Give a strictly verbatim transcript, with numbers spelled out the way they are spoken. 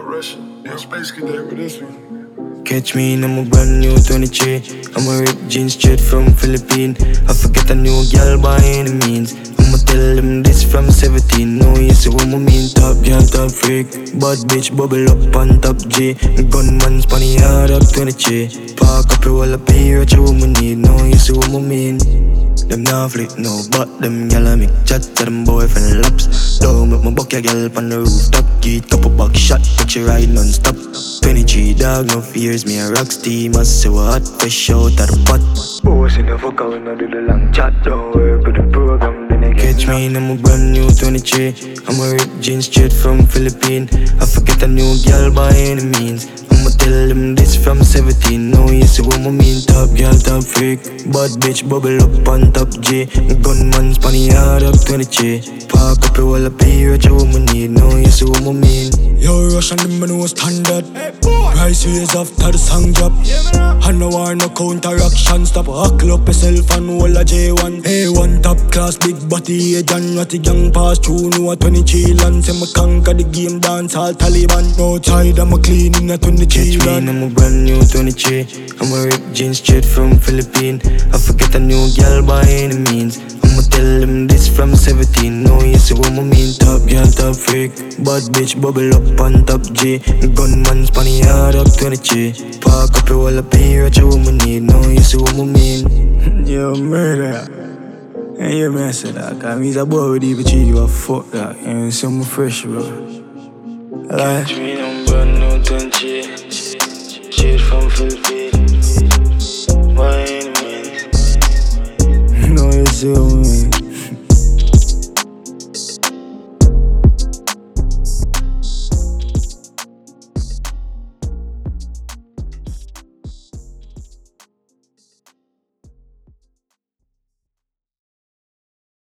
Russian. Yeah, Space Cadet with this one. Catch me in I'm a brand new twenty-three. I'm a ripped jeans straight from Philippines. I forget a new girl by any means. I'ma tell them this from seventeen. No, you see what I mean. Top girl, top freak. Bad bitch, bubble up on top G. Gunman, spanny hard up twenty-three. Park up your wall up here at your woman need. No, you see what I mean. Them nah flick no, but them gyal a make chat to them boyfriend laps. Don't make my buck your gyal on the rooftop. Get couple back shot, but you ride non-stop. Twenty-three dog, no fears, me a rock steam. I say what hot, fresh out of the pot. Boys in the fuck out, no do the long chat. Don't work with the program, then I catch me in I'm a brand new twenty-three. I'm a ripped jeans straight from Philippines. I forget a new girl by any means. I'ma tell them this from seventeen. No, you see what I mean. Top girl, top freak. Bad bitch, bubble up on top G. Gunman, spanny hard up twenty-three. Park up your wall up here at your woman need. No, you see what I mean. Yo, Russian, them no standard. Price raise after the song drop. And no war, no counteraction. Stop, huckle up yourself and hold a J one. A one top class, big body agent. What the young pass through, no a twenty-three land. Say me conquer the game, dance all Taliban. No tide, I'm a clean in a twenty-three Catch me, I'm a brand new twenty-three. I'm a ripped jeans straight from Philippines. I forget a new girl by any means. I'ma tell them this from seventeen. No, you see what I mean. Top girl, top freak. Bad bitch, bubble up on top G. Gunman, spanny hard up twenty-three. Park up your wall up here at your woman need. No, you see what I mean. Yo, murder. And you man say that, cause me's a boy with even cheat you a fuck that. And something fresh, bro. Like, Catch me, I'm brand new twenty-three. Straight from Philippines. By any means. no, you see what I mean.